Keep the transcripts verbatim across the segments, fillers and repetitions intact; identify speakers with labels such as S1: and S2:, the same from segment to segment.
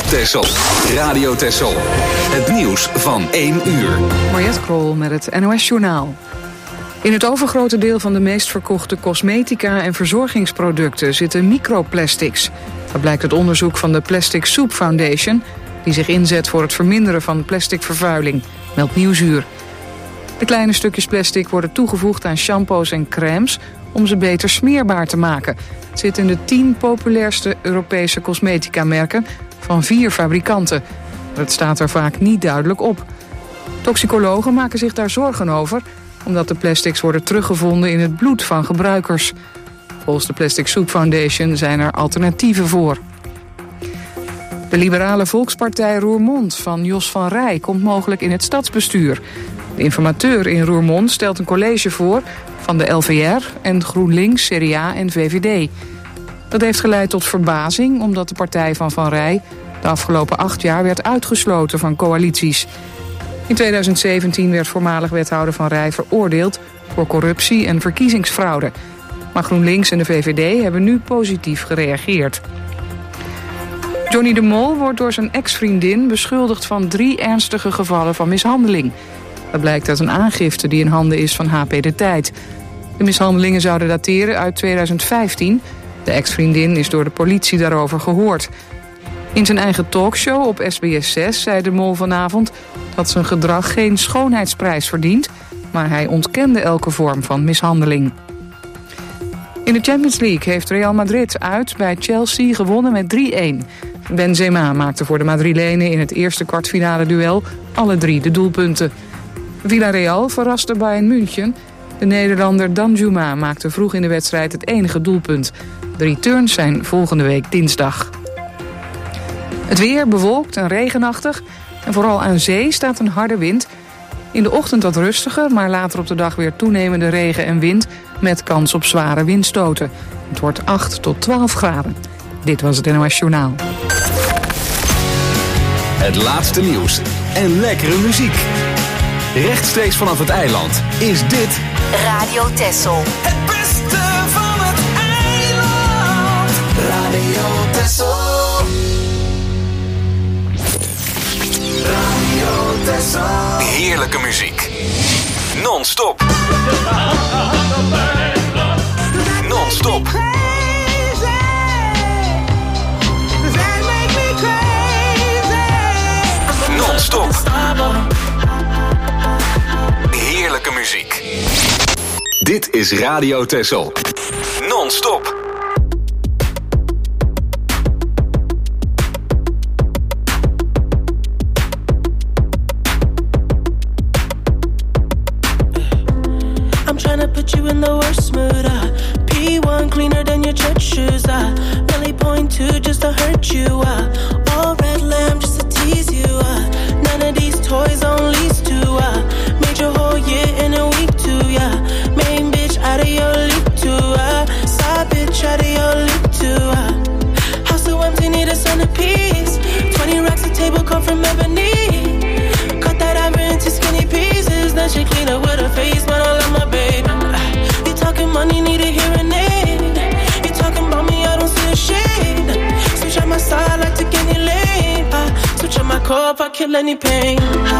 S1: Texel. Radio Texel. Het nieuws van één uur.
S2: Mariette Krol met het N O S-journaal. In het overgrote deel van de meest verkochte cosmetica en verzorgingsproducten zitten microplastics. Dat blijkt uit onderzoek van de Plastic Soup Foundation, die zich inzet voor het verminderen van plasticvervuiling, meldt Nieuwsuur. De kleine stukjes plastic worden toegevoegd aan shampoos en crèmes om ze beter smeerbaar te maken. Het zit in de tien populairste Europese cosmetica-merken van vier fabrikanten. Maar het staat er vaak niet duidelijk op. Toxicologen maken zich daar zorgen over, omdat de plastics worden teruggevonden in het bloed van gebruikers. Volgens de Plastic Soup Foundation zijn er alternatieven voor. De liberale Volkspartij Roermond van Jos van Rij komt mogelijk in het stadsbestuur. De informateur in Roermond stelt een college voor van de L V R en GroenLinks, C D A en V V D. Dat heeft geleid tot verbazing, omdat de partij van Van Rij de afgelopen acht jaar werd uitgesloten van coalities. In tweeduizend zeventien werd voormalig wethouder Van Rij veroordeeld voor corruptie en verkiezingsfraude. Maar GroenLinks en de V V D hebben nu positief gereageerd. Johnny de Mol wordt door zijn ex-vriendin beschuldigd van drie ernstige gevallen van mishandeling. Dat blijkt uit een aangifte die in handen is van H P De Tijd. De mishandelingen zouden dateren uit tweeduizend vijftien. De ex-vriendin is door de politie daarover gehoord. In zijn eigen talkshow op S B S zes zei de Mol vanavond dat zijn gedrag geen schoonheidsprijs verdient, maar hij ontkende elke vorm van mishandeling. In de Champions League heeft Real Madrid uit bij Chelsea gewonnen met drie-een. Benzema maakte voor de Madrilenen in het eerste kwartfinale duel alle drie de doelpunten. Villarreal verraste Bayern München. De Nederlander Danjuma maakte vroeg in de wedstrijd het enige doelpunt. De returns zijn volgende week dinsdag. Het weer bewolkt en regenachtig. En vooral aan zee staat een harde wind. In de ochtend wat rustiger, maar later op de dag weer toenemende regen en wind met kans op zware windstoten. Het wordt acht tot twaalf graden. Dit was het N O S Journaal.
S1: Het laatste nieuws en lekkere muziek. Rechtstreeks vanaf het eiland is dit
S3: Radio Texel.
S4: Het beste van het eiland. Radio Texel. Radio Texel.
S1: heerlijke muziek. Non-stop. Non-stop. Non-stop. Heerlijke muziek. Dit is Radio Texel. Non-stop.
S5: I'm trying to put you in the worst mood. Uh, P one cleaner than your church shoes. Uh, Nelly point two just to hurt you. Uh, all red lamb just to tease you. Uh, none of these toys on lease to. Uh, made your whole year in a week too. Yeah, main bitch out of your league too. Uh, side bitch out of your league too. Uh, house so empty, need a centerpiece. Twenty racks a table come from ebony. Cut that ever into skinny pieces. Then she clean up with her face, but I love my baby. You talking money, need a hearing aid. You talking about me, I don't see a shade. Switch on my side, like take any lane. Uh, switch on my core if I kill any pain.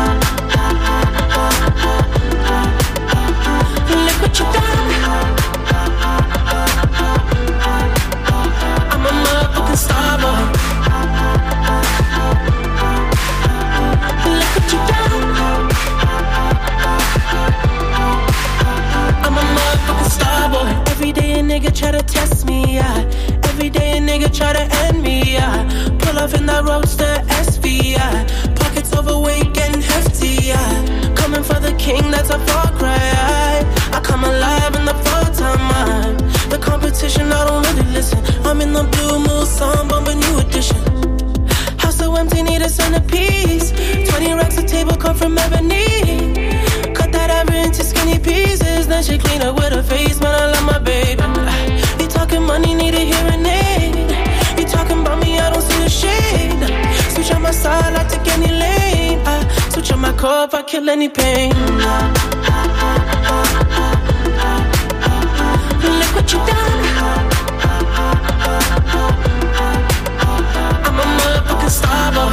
S5: Look what you done. I'm a motherfucking star boy. Look what you done. I'm a motherfucking star boy. Every day a nigga try to test me, yeah. Every day a nigga try to end me, yeah. Pull off in that roadster S V, yeah. Pockets overweight, getting hefty, yeah. Coming for the king, that's a far cry, yeah. I come alive in the full time, man. The competition, I don't really listen. I'm in the blue moon, song, bumping new edition. House so empty, need a centerpiece. Twenty racks a table come from ebony. Cut that ever into skinny pieces. Then she clean up with her face, man, I love my baby. You talking money, need a hearing aid. You talking about me, I don't see a shade. Switch on my side, I take any lane. I switch on my core if I kill any pain. Look what you done. I'm a motherfucking star boy.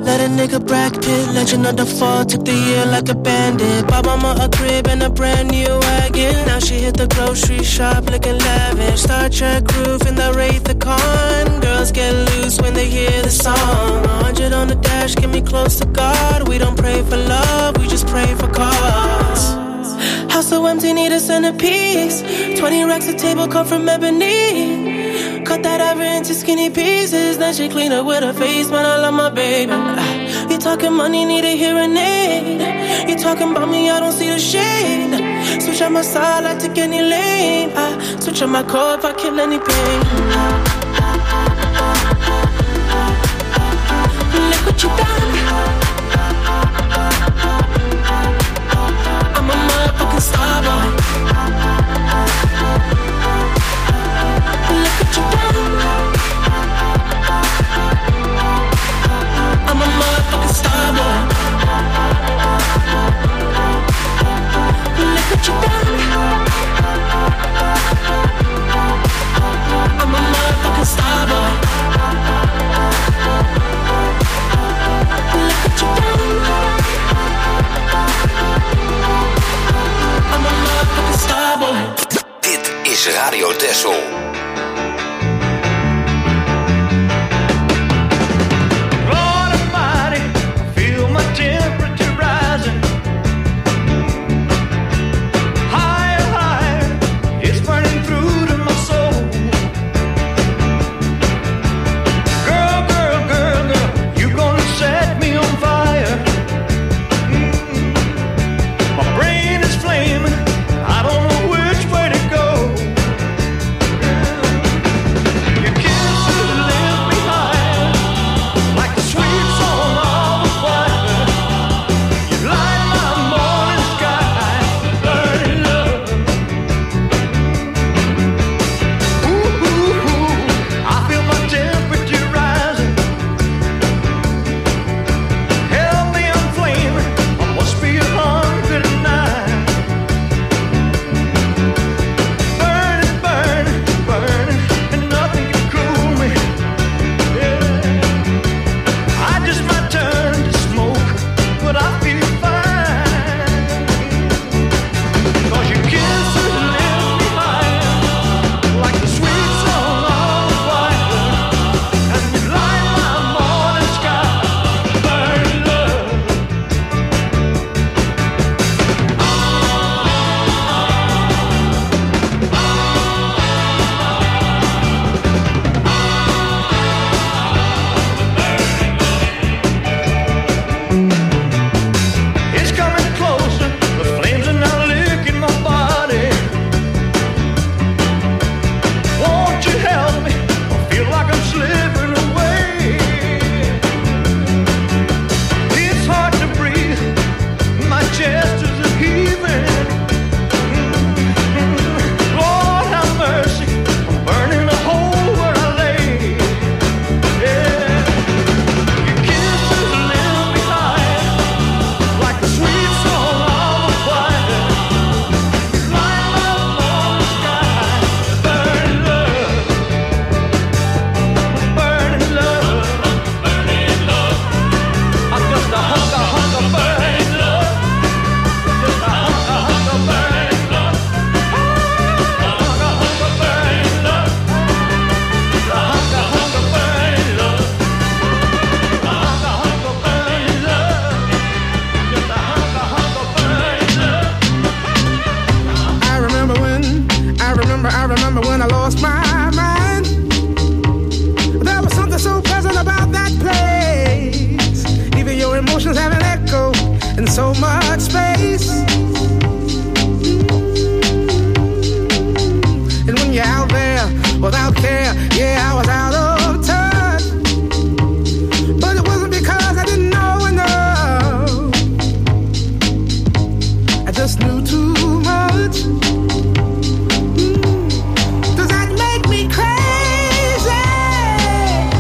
S5: Let a nigga Brad Pitt, legend of the fall, took the year like a bandit. Bought mama a crib and a brand new wagon. Now she hit the grocery shop looking lavish. Star Trek roof in the Wraith the Con. Girls get loose when they hear the song. A hundred on the dash, get me close to God. We don't pray for love, we just pray for cause. House so empty, need a centerpiece. Twenty racks a table come from ebony. Cut that ever into skinny pieces. Then she clean up with her face, man, I love my baby. You talking money, need a hearing aid. You talking about me, I don't see the shade. Switch on my side, I take any lane. I switch on my core if I kill any pain. Look what you done. I'm a motherfucking star boy. Look what you done. I'm a motherfucking star boy. Look what you done. I'm a motherfucking star boy. Look what you done. I'm a motherfucking star boy.
S1: Dit is Radio Texel.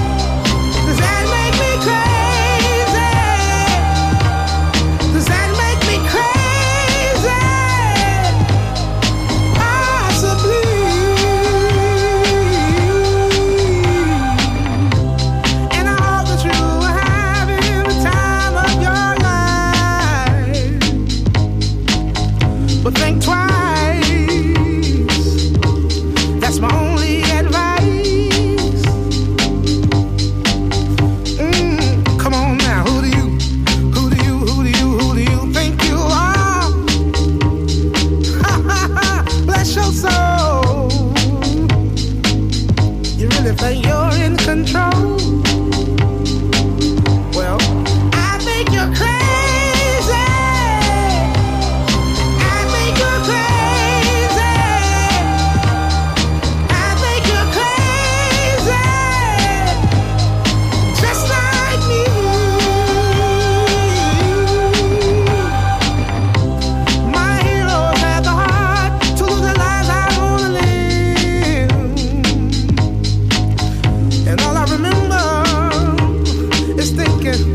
S3: Does that make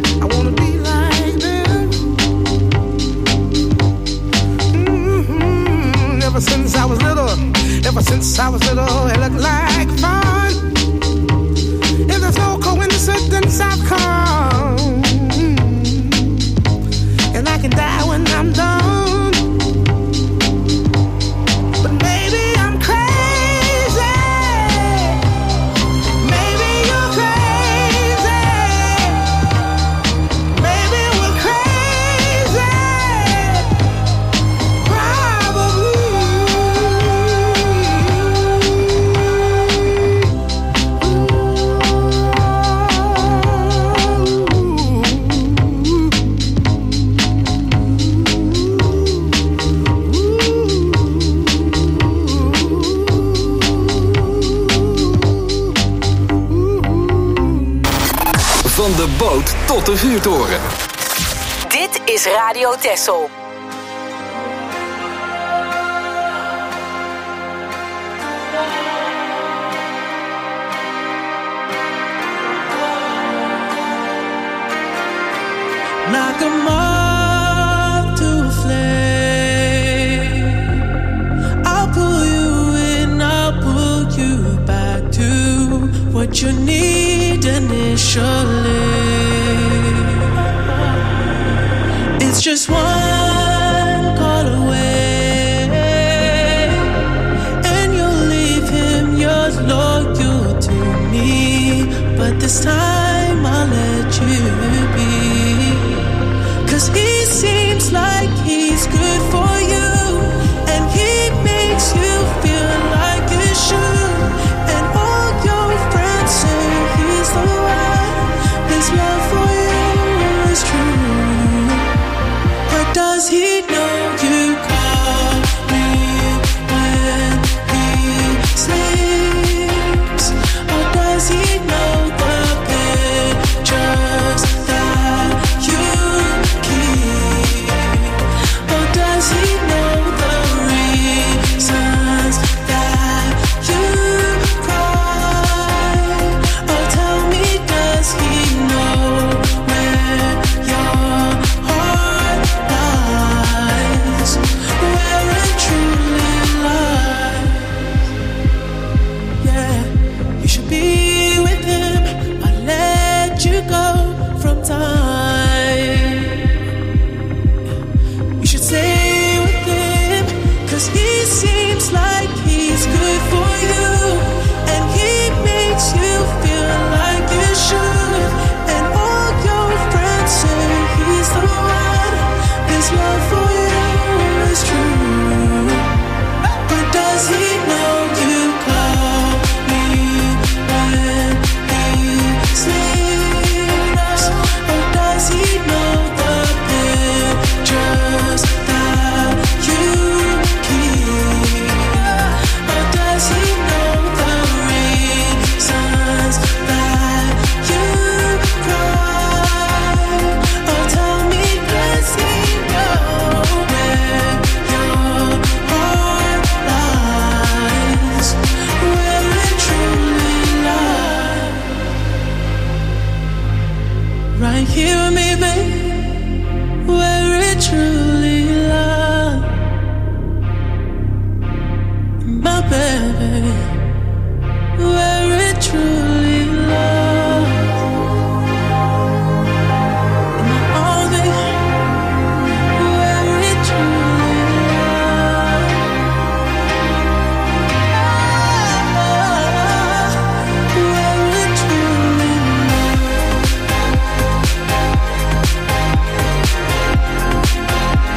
S3: I wanna be like them. Mm-hmm. Ever since I was little, ever since I was little, it looked like fun. If there's no coincidence, I've come, and I can die when I'm done.
S1: Van de boot tot de vuurtoren.
S6: Dit is Radio Texel.
S5: Like a moth to a flame, I'll pull you in, I'll pull you back to what you need initially. It's just one call away, and you'll leave him, you're loyal to me, but this time I'll let you be. Cause he seems like he's good for you, and he makes you feel like you should. And all your friends say he's the one, his love for you is true. But does he know you call me when he sleeps? Or does he know the pictures that you keep? Or does he know the reasons that you cry? Or tell me, does he know where your heart lies? Where it truly lies? Yeah, you should be with him. I let you go from time. You should stay with him, cause he seems like he's good for you, and he makes you feel like you should. And all your friends say he's the one, his love for you is true. But does he know you call me when he sleeps? Or does he know the pictures that you keep? Or does he know the reasons that you cry? Or tell me, does he know where your heart lies? Where it truly lies? Right here with me, babe, where it truly lies. My baby, where it truly lies. In my arms, baby, where it truly lies. Where it truly lies.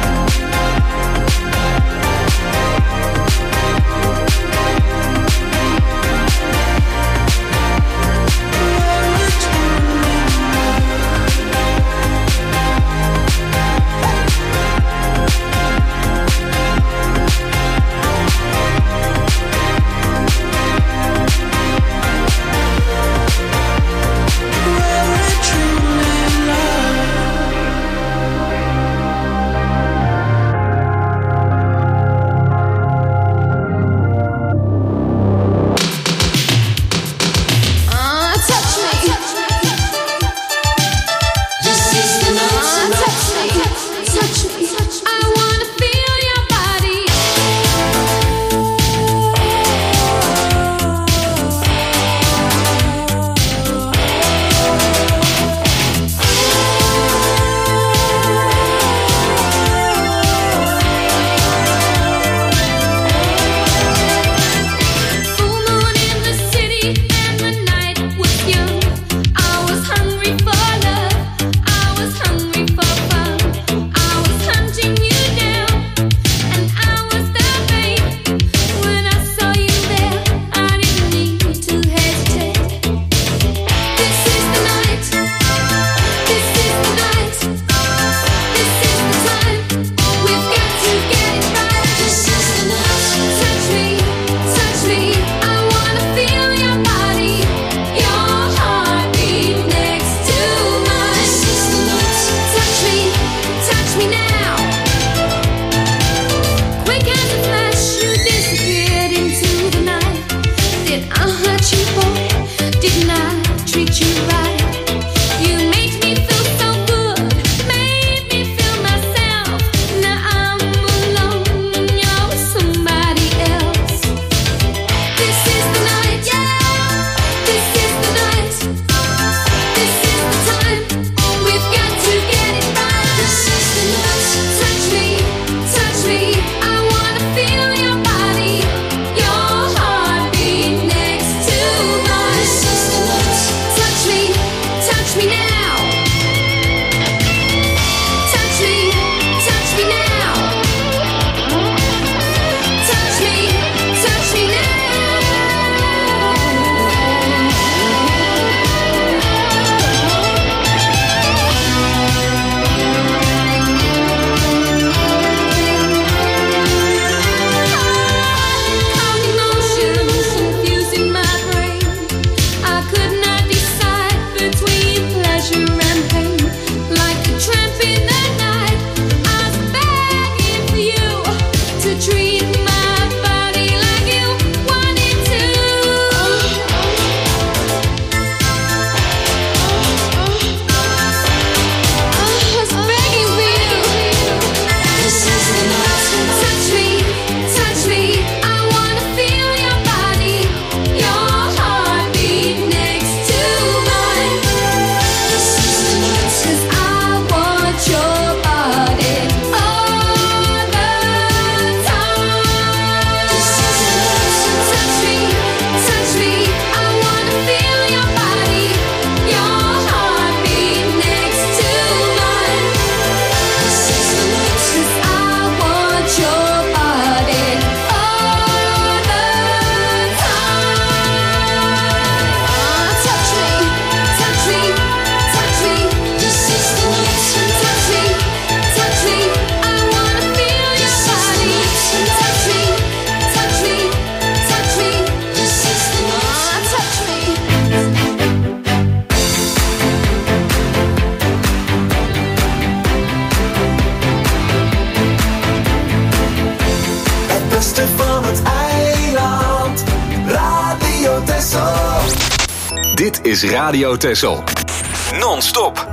S1: Dit is Radio Texel. Non-stop.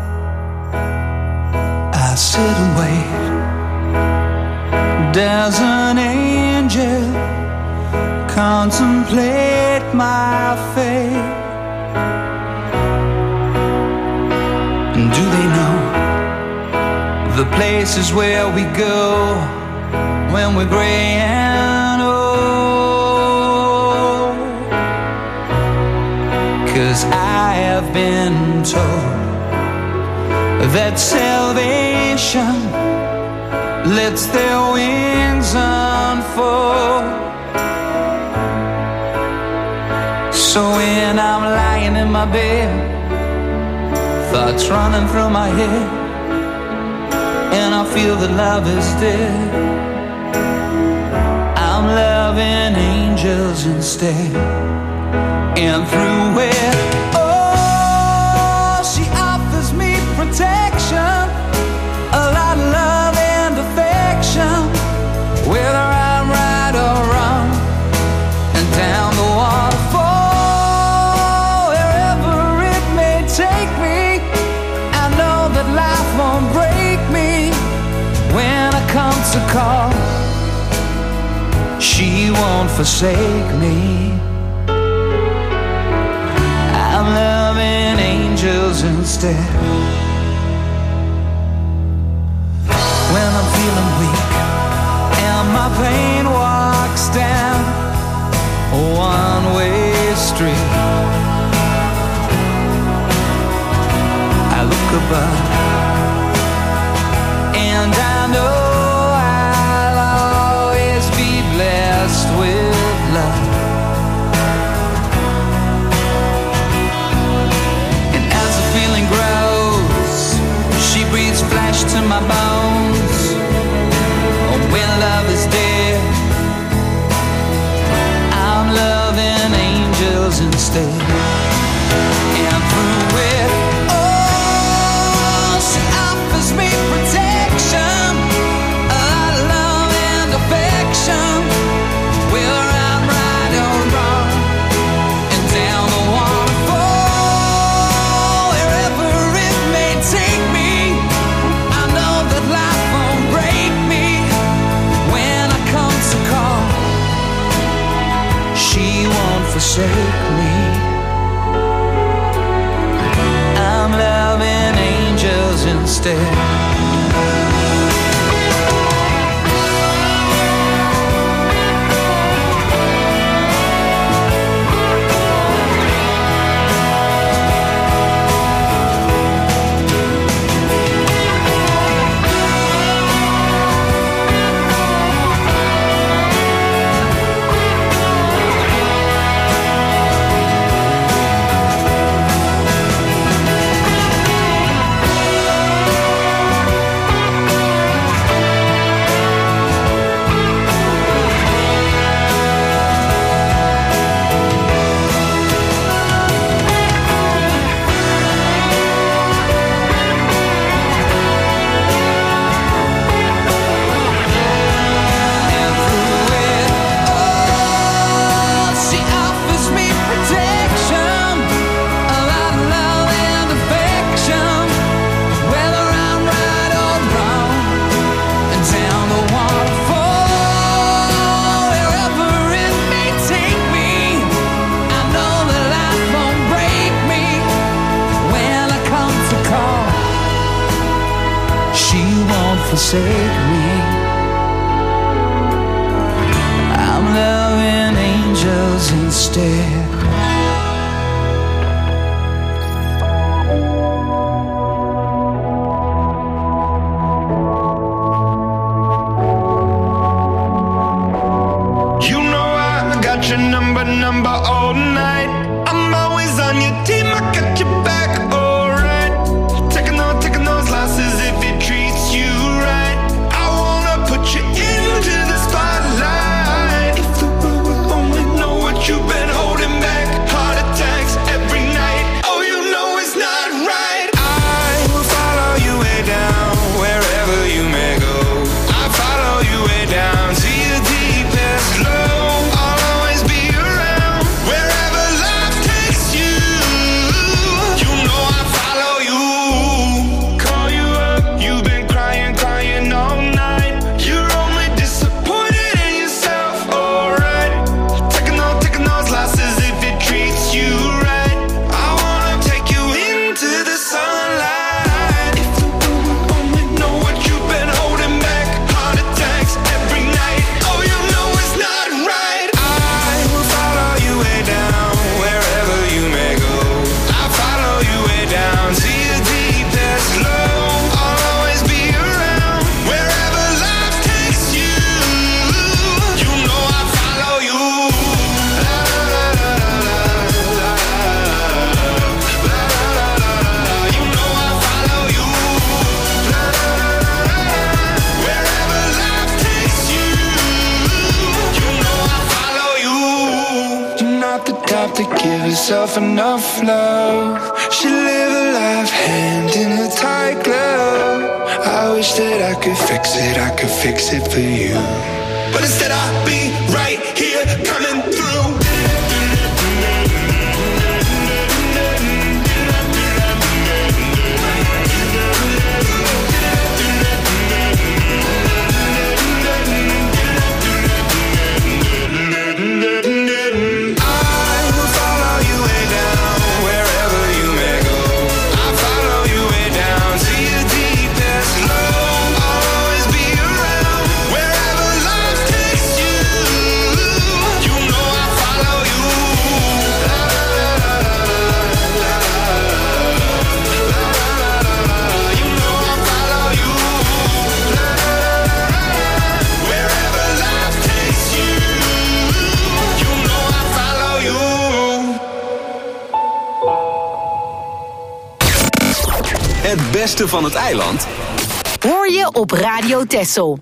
S4: I sit and wait. There's an angel. Contemplate my fate. And do they know the places where we go when we're gray and old? 'Cause I have been told that salvation lets their wings unfold. So when I'm lying in my bed, thoughts running through my head, and I feel that love is dead, I'm loving angels instead. And through it, oh, she offers me protection, a lot of love and affection, whether I'm right or wrong, and down the waterfall, wherever it may take me, I know that life won't break me when I come to call. She won't forsake me. I'm loving angels instead. When I'm feeling weak and my pain walks down a one-way street, I look above and I know I'll always be blessed with love. And as the feeling grows, she breathes flesh to my bones. Oh, when love is dead, I'm loving angels instead. And through it, oh, she offers me protection, a lot of love and affection, whether I'm right or wrong, and down the waterfall, wherever it may take me, I know that life won't break me when I come to call. She won't forsake me. I'm loving angels instead. Forsake me. I'm loving angels instead.
S7: You know I got your number, number all night. I'm always on your team, I got your back, alright. Taking on, taking those losses if it treats you right. I wanna put you into the spotlight. If the world would only know what you've been holding herself enough love. She live a life hand in a tight glove. I wish that I could fix it, I could fix it for you. But instead I'll be right here coming through.
S1: Het beste van het eiland
S6: hoor je op Radio Texel.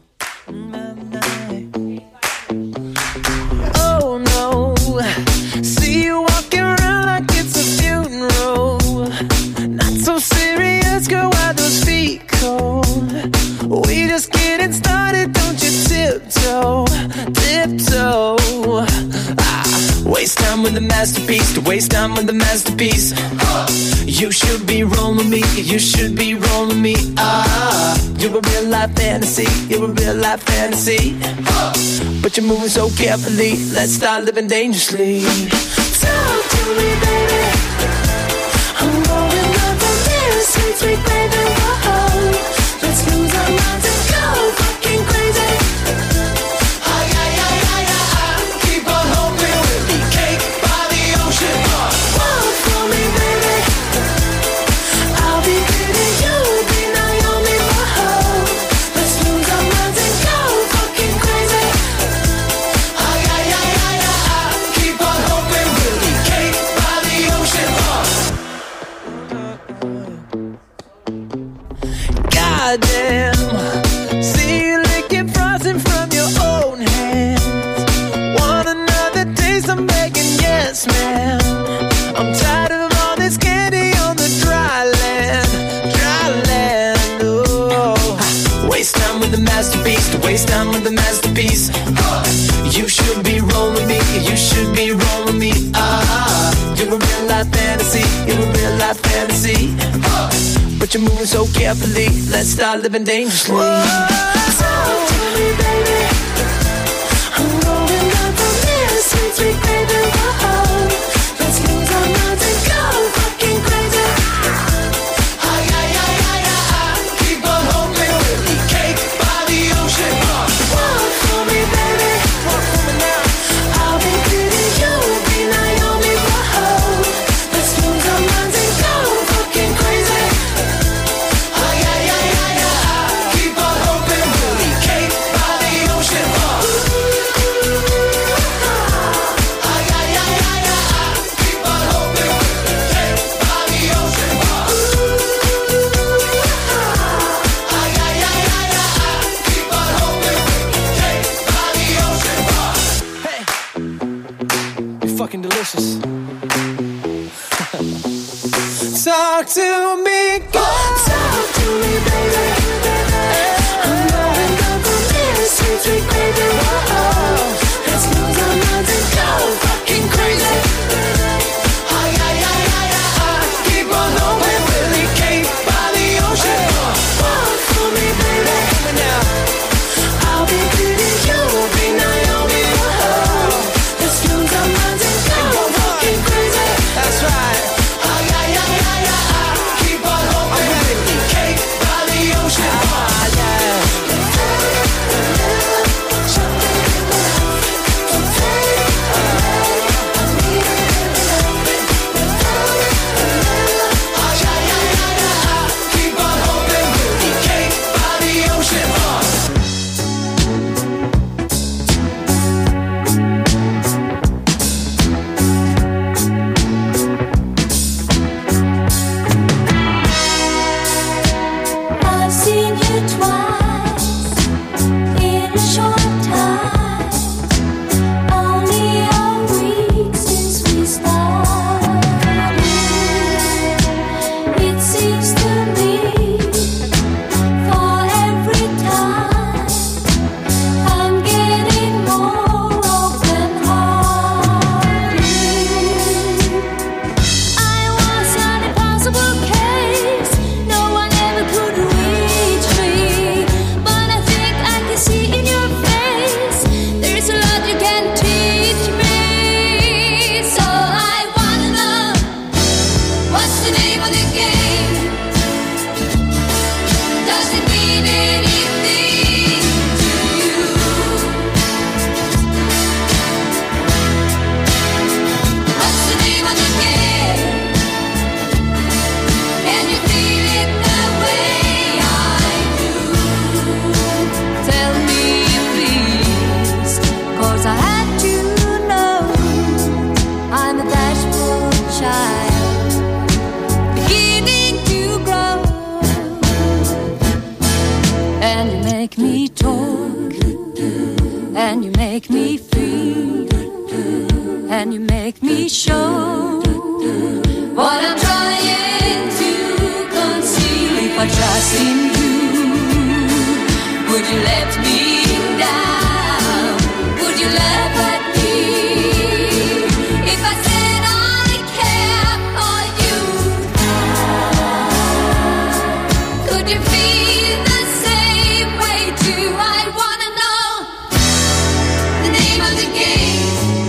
S5: Oh no, see you walking around like it's a funeral. Not so serious, girl, why those feet cold? We just getting started, don't you tiptoe, tiptoe. Ah, waste time with the masterpiece, to waste time with the masterpiece. You should be rolling me, you should be rolling me. Ah, you're a real life fantasy, you're a real life fantasy. But you're moving so carefully, let's start living dangerously. Talk to me, baby. I'm going up on this sweet, sweet baby. Whoa, let's lose our minds and go fucking crazy. Ay, ay, ay, ay, ay, keep on hoping we'll be cake by the ocean. Walk for me, baby. I'll be pretty, you'll be Naomi. Whoa, let's lose our minds and go fucking crazy. Ay, ay, ay, ay, ay, keep on hoping we'll be cake by the ocean. Goddamn, see you licking frosting from your own hands. Want another taste? I'm begging, yes, man. I'm tired of all this candy on the dry land, dry land. Oh, waste time with the masterpiece, to waste time with the masterpiece. You should be rolling me, you should be rolling me. Ah, you're a real life fantasy, you're a real life fantasy. But you're moving so carefully, let's start living dangerously. Talk to me, baby. I'm going up on this sweet, sweet baby. Whoa, let's lose our minds and go fucking crazy. Ay, ay, ay, ay, ay, keep on hoping we'll be cake by the ocean. Walk for me, baby. Walk for me now. I'll be pretty, you'll be Naomi. Whoa, let's lose our minds and go fucking crazy. Ay, ay, ay, ay, ay, keep on hoping we'll be cake by the ocean. Ay, ay, ay, ay, ay, keep on hoping we'll be cake by the ocean. Ay, ay, ay, ay, ay, keep on hoping we'll be cake by the ocean. Hey, you're fucking delicious. Talk to me, girl. Talk to me, baby. I'm going up on this sweet, sweet baby. Whoa, let's lose our minds and go fucking crazy. Ay, ay, ay, ay, ay, keep on hoping we'll be cake by the ocean. Walk for me, baby. I'll be pretty, you'll be Naomi. Whoa, let's lose our minds and go fucking crazy. That's right. Ay, ay, ay, ay, ay, keep on hoping we'll be cake by the ocean. Ah, yeah. Keep on hoping we'll be cake by the ocean.
S8: I've seen you twice in a short time. Only a week since we started. Would you let me down? Would you laugh at me if I said I care for you? Could you feel the same way too? I wanna know the name of the game.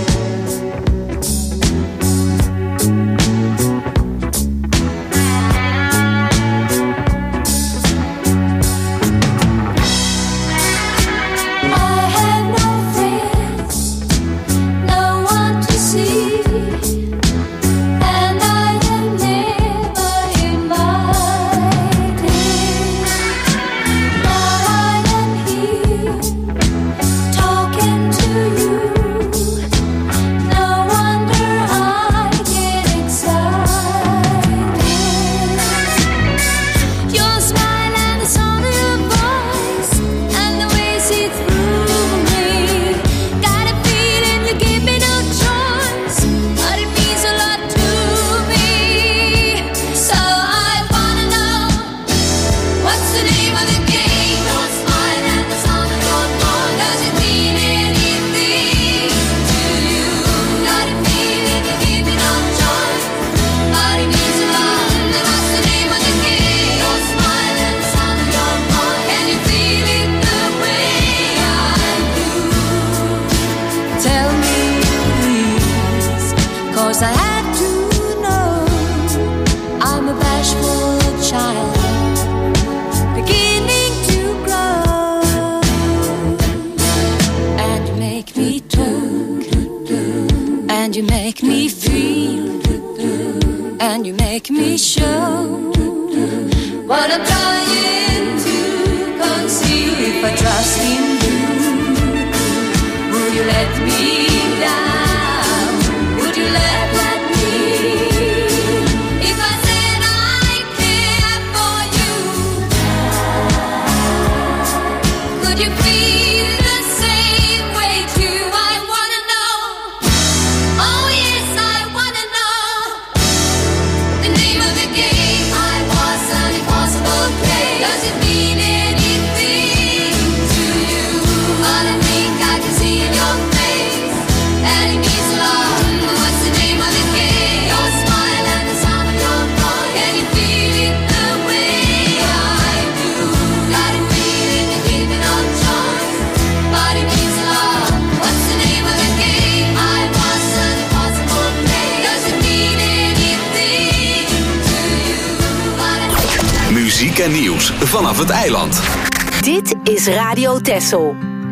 S1: En nieuws vanaf het eiland.
S6: Dit is Radio Texel.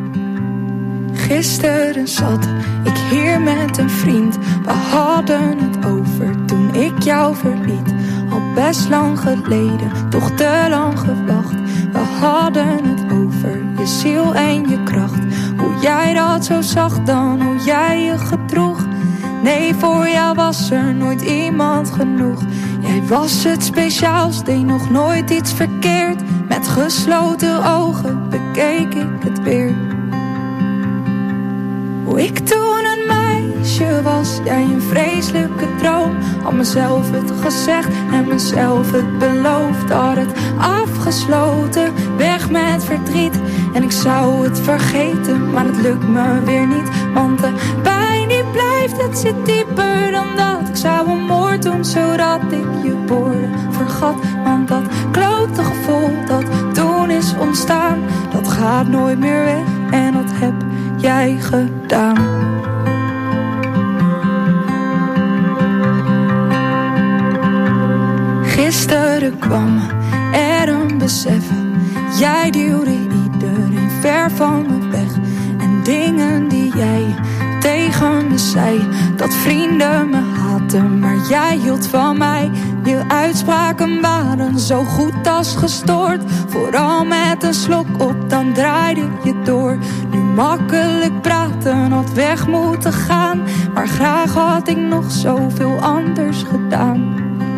S9: Gisteren zat ik hier met een vriend. We hadden het over toen ik jou verliet. Al best lang geleden, toch te lang gewacht. We hadden het over je ziel en je kracht. Hoe jij dat zo zag dan, hoe jij je gedroeg. Nee, voor jou was er nooit iemand genoeg. Jij was het speciaals, deed nog nooit iets verkeerd. Met gesloten ogen bekeek ik het weer. Hoe ik toen een meisje was, jij een vreselijke droom. Had mezelf het gezegd en mezelf het beloofd. Had het afgesloten, weg met verdriet. En ik zou het vergeten, maar het lukt me weer niet. Want de pijn die blijft, het zit dieper dan dat. Ik zou een moord doen, zodat ik je woorden vergat. Want dat klote gevoel dat toen is ontstaan, dat gaat nooit meer weg. En dat heb jij gedaan. Gisteren kwam er een besef. Jij duwde iedereen ver van me weg. En dingen die jij tegen me zei, dat vrienden me haatten, maar jij hield van mij. Je uitspraken waren zo goed als gestoord. Vooral met een slok op, dan draaide je door. Nu makkelijk praten, had weg moeten gaan. Maar graag had ik nog zoveel anders gedaan.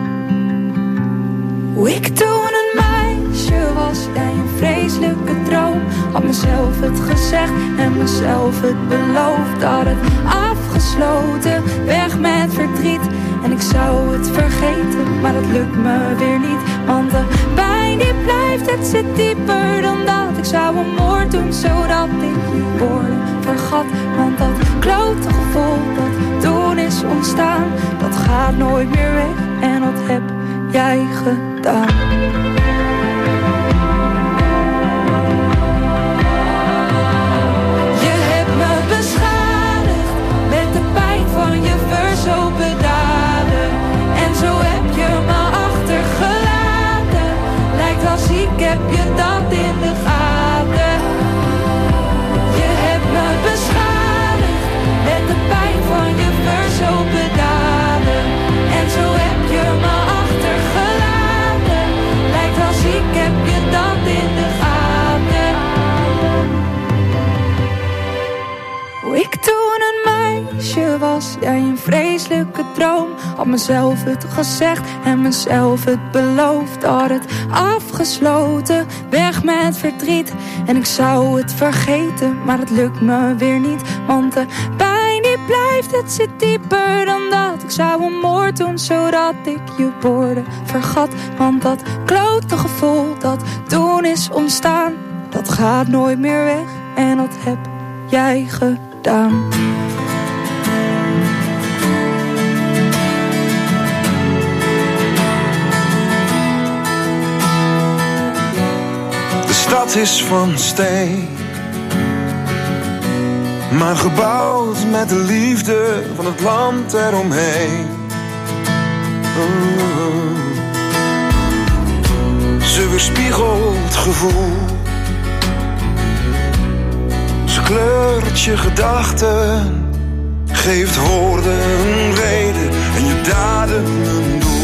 S9: Hoe ik toen een meisje was, jij een vreselijke droom. Had mezelf het gezegd en mezelf het beloofd. Had het afgesloten, weg met verdriet. En ik zou het vergeten, maar dat lukt me weer niet. Want de pijn die blijft, het zit dieper dan dat. Ik zou een moord doen, zodat ik die woorden vergat. Want dat klote gevoel dat toen is ontstaan, dat gaat nooit meer weg. En dat heb jij gedaan. Je hebt me beschadigd met de pijn van je verzopen daden. En zo heb je me achtergelaten. Lijkt als ik heb je dat in de gaten. Je hebt me beschadigd met de pijn van je verzopen daden. En zo heb je me achtergelaten. Lijkt als ik heb je dat in de gaten. Hoe ik toen een meisje was, jij een vreselijke droom. Had mezelf het gezegd en mezelf het beloofd. Had het afgesloten, weg met verdriet. En ik zou het vergeten, maar het lukt me weer niet. Want de pijn die blijft, het zit dieper dan dat. Ik zou een moord doen, zodat ik je woorden vergat. Want dat klote gevoel dat toen is ontstaan, dat gaat nooit meer weg. En dat heb jij gedaan.
S10: De stad is van steen, maar gebouwd met de liefde van het land eromheen. Oh. Ze weerspiegelt gevoel, ze kleurt je gedachten, geeft woorden een reden en je daden een doel.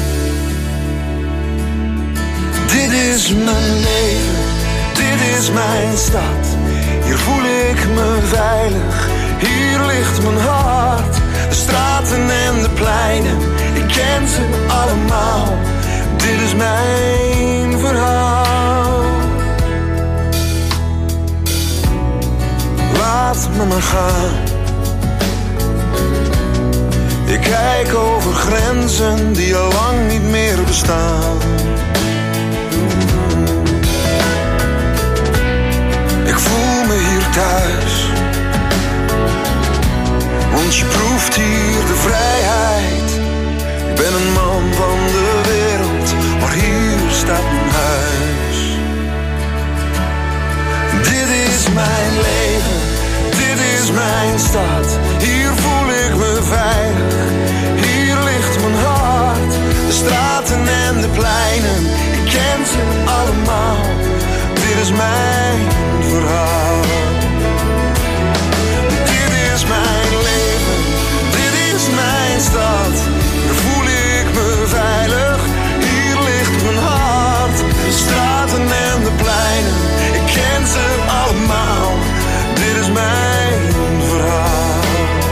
S10: Dit is mijn leven, dit is mijn stad. Hier voel ik me veilig, hier ligt mijn hart. De straten en de pleinen, ik ken ze allemaal. Dit is mijn verhaal. Laat me maar gaan. Ik kijk over grenzen die al lang niet meer bestaan. Ik voel me hier thuis, want je proeft hier de vrijheid. Ik ben een man van de wereld, maar hier staat mijn huis. Dit is mijn leven, dit is mijn stad. Hier voel ik me veilig, hier ligt mijn hart. De straten en de pleinen, ik ken ze allemaal. Dit is mijn verhaal. Dit is mijn leven, dit is mijn stad. Hier voel ik me veilig, hier ligt mijn hart. De straten en de pleinen, ik ken ze allemaal. Dit is mijn verhaal.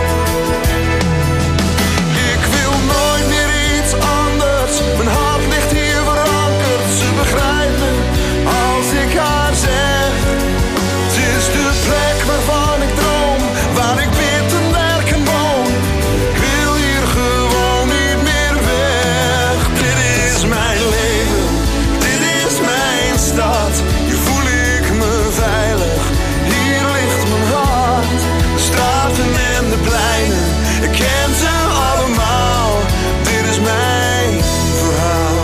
S10: Ik wil nooit meer iets anders. Mijn hart ligt hier verankerd. Ze begrijpt me als ik haar zeg. Het is de plek waarvan ik droom, waar ik bid en werk en woon. Ik wil hier gewoon niet meer weg. Dit is mijn leven, dit is mijn stad. Hier voel ik me veilig, hier ligt mijn hart. De straten en de pleinen, ik ken ze allemaal. Dit is mijn verhaal.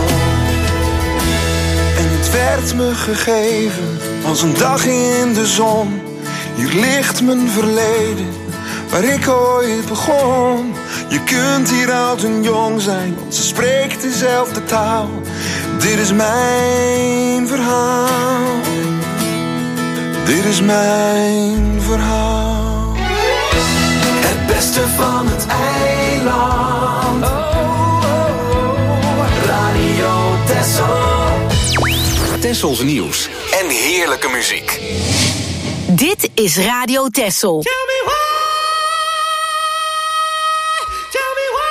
S10: En het werd me gegeven als een dag in de zon. Hier ligt mijn verleden, waar ik ooit begon. Je kunt hier oud en jong zijn, want ze spreekt dezelfde taal. Dit is mijn verhaal. Dit is mijn verhaal.
S4: Het beste van het eiland. Oh, oh, oh. Radio Texel.
S1: Tessels nieuws en heerlijke muziek.
S6: Dit is Radio Texel.
S3: Tell me why. Tell me why.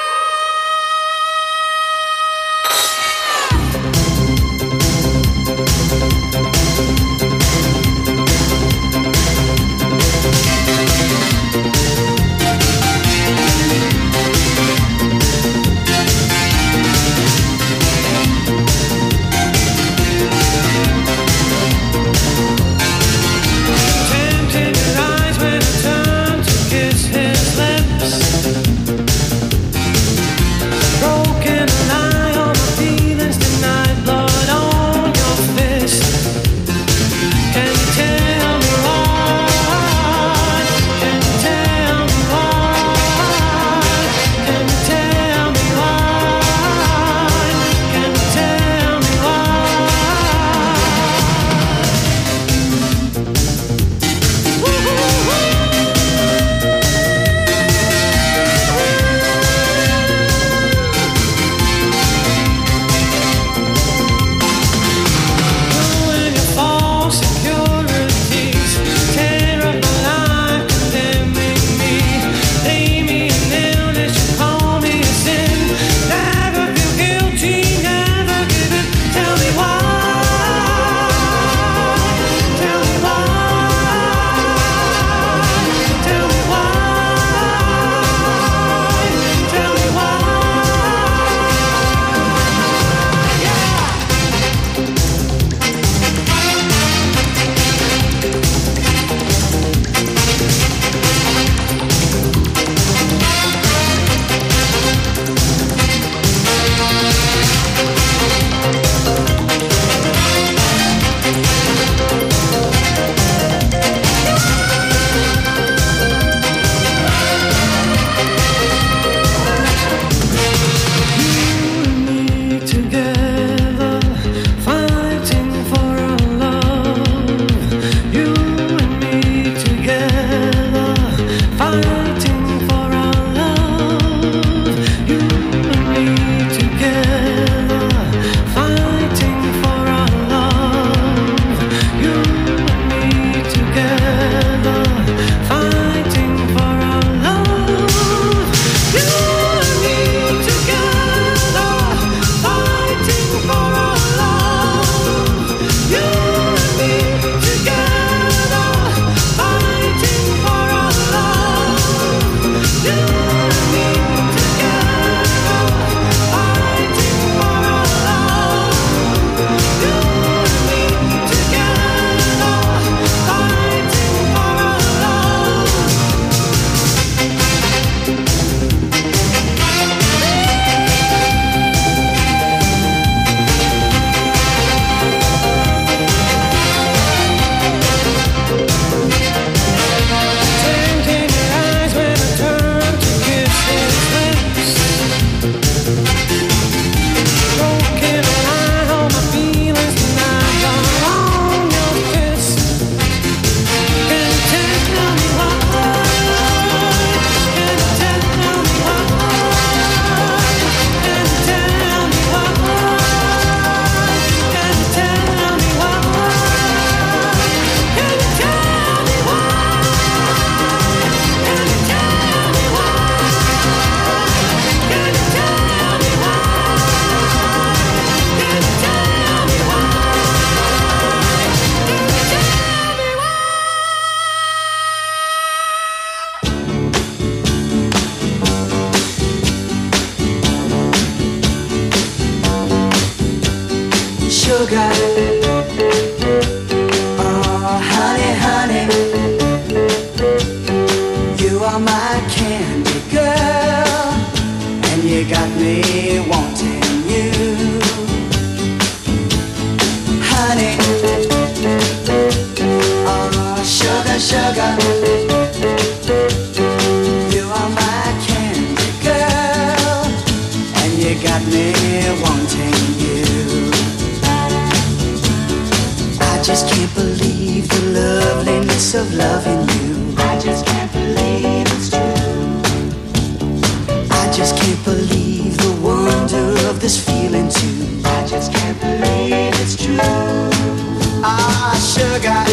S11: piece of loving you. I just can't believe it's true. I just can't believe the wonder of this feeling too. I just can't believe it's true. Ah, sugar.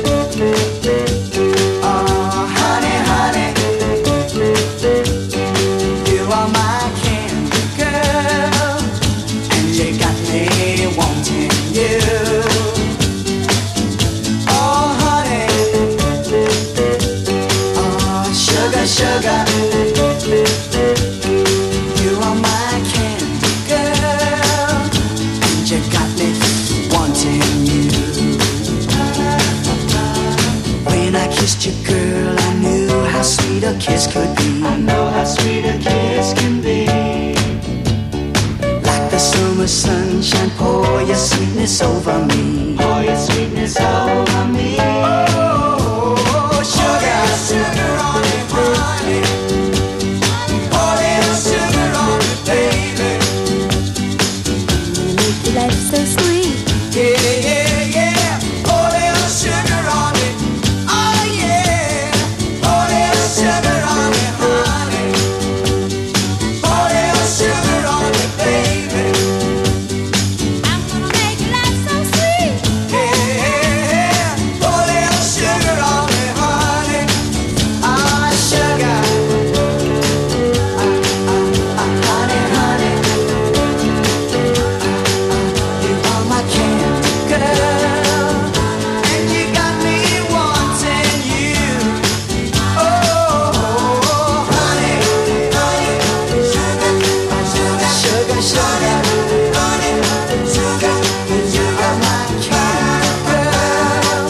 S11: Oh, honey, honey. You are my candy girl, and you got me wanting you. Oh, honey. Oh, sugar, sugar. You are my candy girl, and you got me wanting you. When I kissed you, girl, I knew how sweet a kiss could be. I know how sweet a kiss can be. Like the summer sunshine, pour your sweetness over me. Pour your sweetness over me. Oh, sugar, sugar on it, honey. Pour little sugar on it, baby.
S8: Make your life so sweet.
S11: Yeah, yeah, yeah. Pour little sugar on it. Oh, yeah. Pour little sugar on it, honey. Pour little sugar on it, baby.
S8: I'm gonna make your life so sweet.
S11: Yeah. Pour little sugar on it, honey. Ah, sugar. Ah, ah, ah, honey, honey. You are my candy girl, and you got me wanting you. Oh, honey, honey, sugar, sugar, sugar, honey, sugar, you are my candy girl.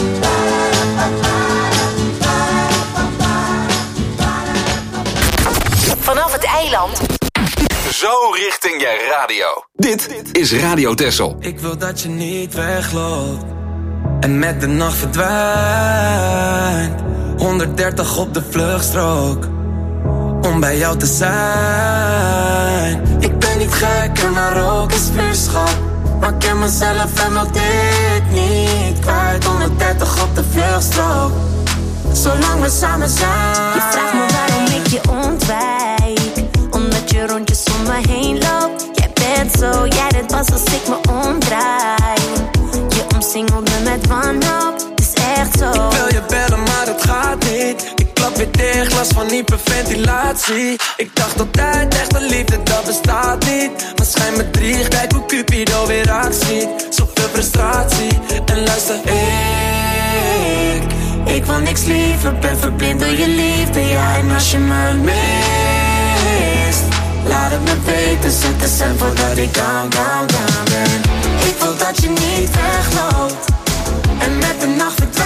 S6: Vanaf het eiland.
S1: Zo richting je radio. Dit is Radio Texel.
S4: Ik wil dat je niet wegloopt en met de nacht verdwijnt. honderddertig op de vluchtstrook om bij jou te zijn. Ik ben niet gek en maar ook is vuurschap, maar ik ken mezelf en wil dit niet kwijt. honderddertig op de vluchtstrook, zolang we samen zijn.
S8: Je vraagt me waarom ik je ontwijk, omdat je rondjes om me heen loopt. Jij bent zo, jij deed pas als ik me omdraai. Je omsingelt me met wanhoop, het is echt zo.
S4: Ik wil je bellen, maar het gaat niet. Ik klap weer dicht, last van hyperventilatie. Ik dacht altijd, echte liefde, dat bestaat niet. Maar schijn me drie, kijk hoe Cupido weer actie. Zoveel frustratie, en luister, ik Ik wil niks liever, ben verblind door je liefde. Ja, en als je me mist, laat het me weten, zet de cent voordat ik down, down, down ben. Ik wil dat je niet wegloopt en met de nacht verdwijnt.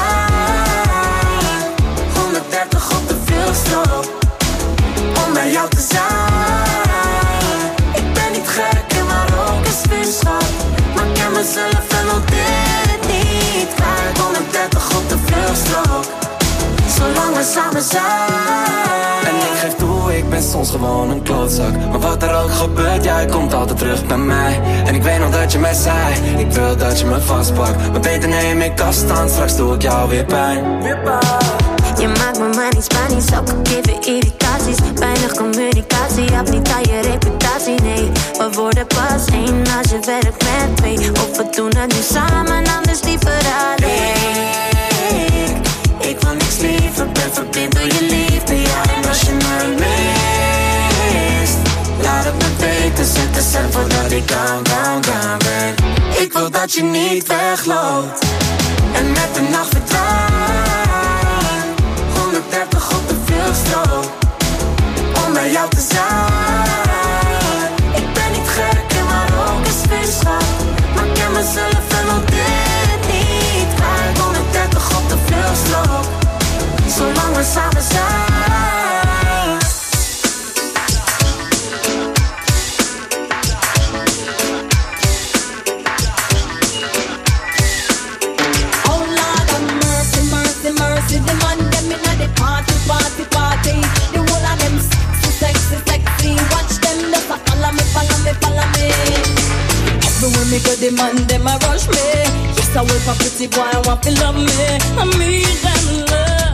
S4: honderddertig op de vluchtstrook om bij jou te zijn. Ik ben niet gek en maar ook is vuurschap, maar ik ken mezelf en wil dit niet kwijt. honderddertig op de vluchtstrook, zolang we samen zijn. En ik geef toe, ik ben soms gewoon een klootzak, maar wat er ook gebeurt, jij komt altijd terug bij mij. En ik weet nog dat je mij zei, ik wil dat je me vastpakt, maar beter neem ik afstand, straks doe ik jou weer pijn. Weer pijn.
S8: Je maakt me money, Spanisch, elke keer weer irritaties. Weinig communicatie, heb niet aan je reputatie, nee. We worden pas één als je werkt met twee. Of we doen het nu samen, anders liever alleen. Ik wil niks liever, ben verblind door je liefde. Ja, en als je me mist, laat het me weten, zet de cent voordat ik down, down, down ben. Ik wil dat je niet wegloopt en met de nacht verdwijnt. honderddertig op de vluchtstrook om bij jou te zijn. Ik ben niet gek en maar ook is vuurschap, maar ik ken mezelf en wil dit niet kwijt. honderddertig op de vluchtstrook, zolang we samen zijn.
S12: Me go the man, them a rush me. Yes, I will for pretty boy, I want to love me. I need them love.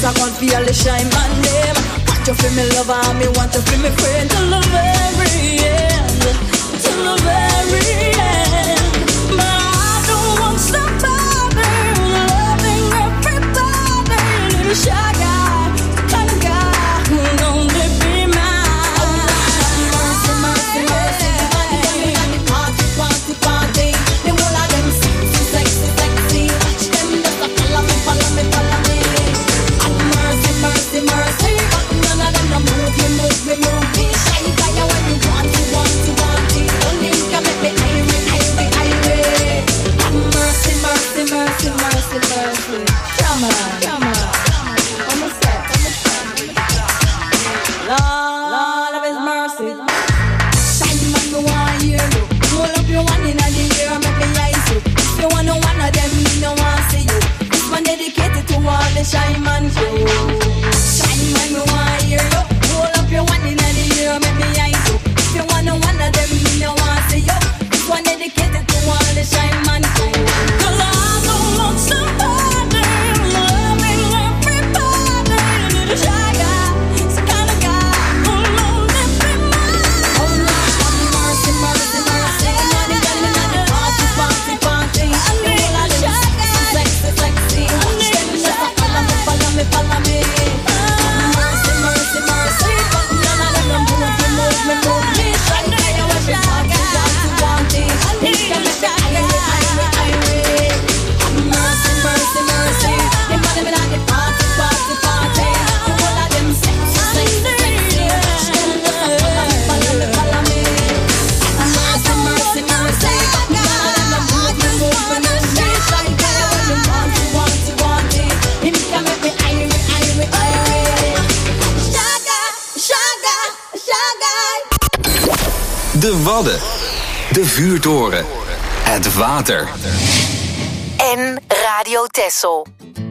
S12: a gun for all the shine man them. Want you feel me lover and me want to feel me friend till the very end, till the very end. But I don't want somebody loving everybody, little shy guy, the kind of guy who'll only be mine. Mercy, mercy, mercy, money, money, party, party, party. The whole of them sexy, sexy, sexy. Watch them just a follow me, follow me, follow me. And mercy, mercy, mercy, but none of them no move me, move me, move me. Shy guy, when you want, you want, you want it. Don't need to make me irate, irate, irate. And mercy, mercy, mercy, mercy, mercy. Come on, come on. On the step, on the step. Lord, Lord of His mercy. Shine man, me want hear you. Hold up your one in the air, make me eyes you. If you want no one of them, me no want see you. This one dedicated to all the shine man crew. Shine man, me want hear you. Hold up your one in the air, make me eyes you. If you want no one of them, me no want see you. This one dedicated to all the shine man crew. 'Cause I don't want somebody loving everybody, little shy guy, some kind of guy who'll only be mine. Oh Lord, have mercy, mercy, mercy. Money, money, money, party, party, party. The whole of them sexy, sexy. Watch them just a follow me, follow me, follow me. Mercy, mercy, mercy, but none of them no move me, move me, move me. Shy guy, when you want it, want it, want it. This can make me irate, irate, irate. Mercy, mercy, mercy. The money me like the party, party, party. The whole of them sexy, sexy, sexy. Watch them just a follow me, follow me, follow me. Mercy, mercy, mercy. None of them no move me, move me, move me. Shy guy, when you want it, want it, want it. Him can make me irate, irate, irate. Shy guy, shy guy, shy guy.
S1: De Wadden. De vuurtoren. Het water.
S6: En Radio Texel.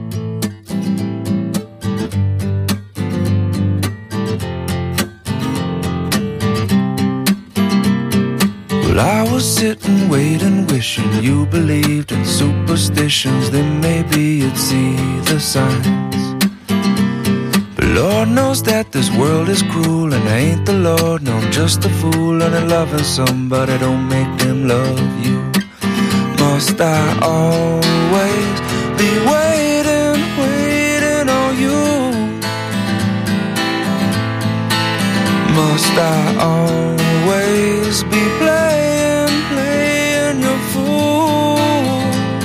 S13: Well, I was sitting, waiting, wishing you believed in superstitions. Then maybe you'd see the signs. But Lord knows that this world is cruel, and I ain't the Lord, no, I'm just a fool. And I'm loving somebody, don't make them love you. Must I always be waiting, waiting on you? Must I always be playing, playing your fool?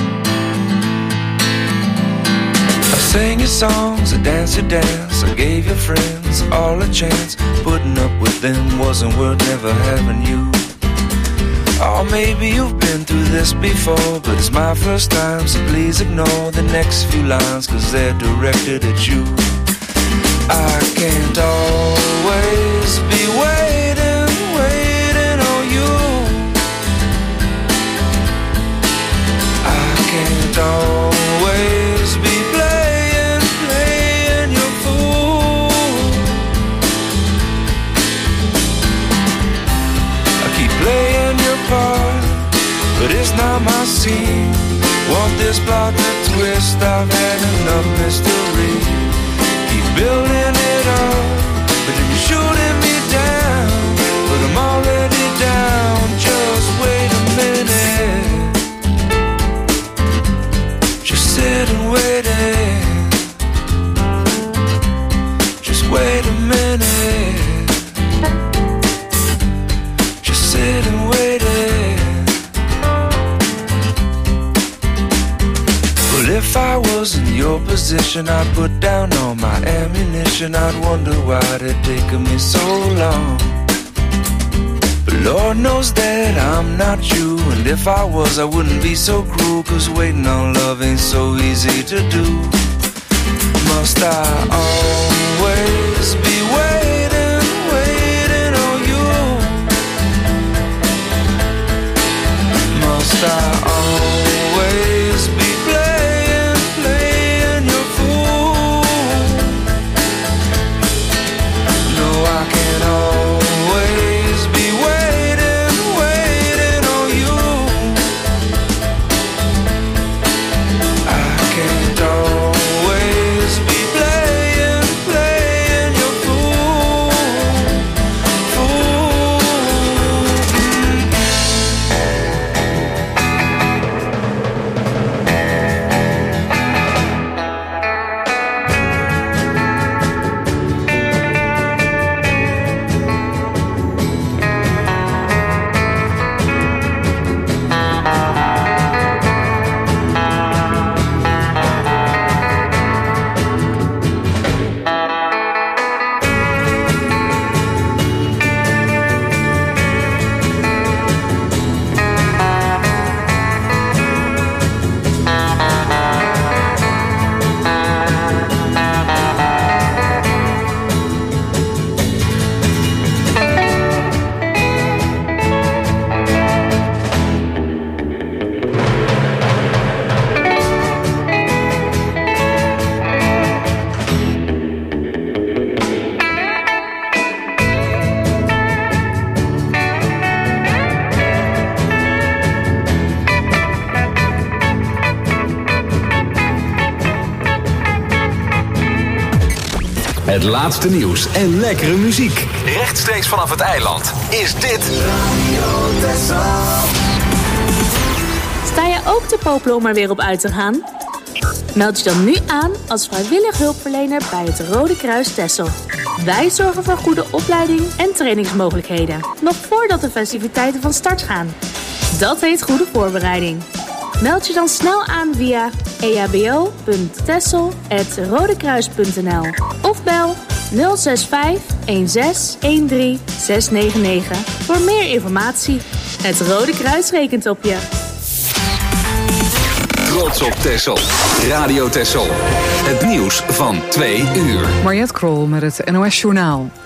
S13: I sang your songs, I danced your dance, I gave your friends all a chance. Putting up with them wasn't worth never having you. Oh, maybe you've been through this before, but it's my first time, so please ignore the next few lines, 'cause they're directed at you. I can't always be waiting, waiting on you. I can't always be playing, playing your fool. I keep playing your part, but it's not my scene. Want this plot to twist, I've had enough mystery. Keep building it up, but then you're shooting me down. But I'm already down, just wait a minute. Just sit and wait it. Just wait a minute. Just sit and wait it. Well, if I was in your position, I'd put down all my ammunition. I'd wonder why it taken me so long. But Lord knows that I'm not you, and if I was, I wouldn't be so cruel, 'cause waiting on love ain't so easy to do. Must I always be waiting, waiting on you? Must I always be playing, playing your fool? No, I can't always be waiting, waiting on you. I can't always be playing.
S1: Het laatste nieuws en lekkere muziek. Rechtstreeks vanaf het eiland is dit Radio Texel.
S14: Sta je ook te popelen om er weer op uit te gaan? Meld je dan nu aan als vrijwillig hulpverlener bij het Rode Kruis Texel. Wij zorgen voor goede opleiding en trainingsmogelijkheden, nog voordat de festiviteiten van start gaan. Dat heet goede voorbereiding. Meld je dan snel aan via e h b o punt texel apenstaartje rodekruis punt n l of bel nul zes vijf een zes een drie zes negen negen voor meer informatie. Het Rode Kruis rekent op je.
S1: Trots op Texel. Radio Texel. Het nieuws van twee uur.
S2: Mariette Krol met het N O S Journaal.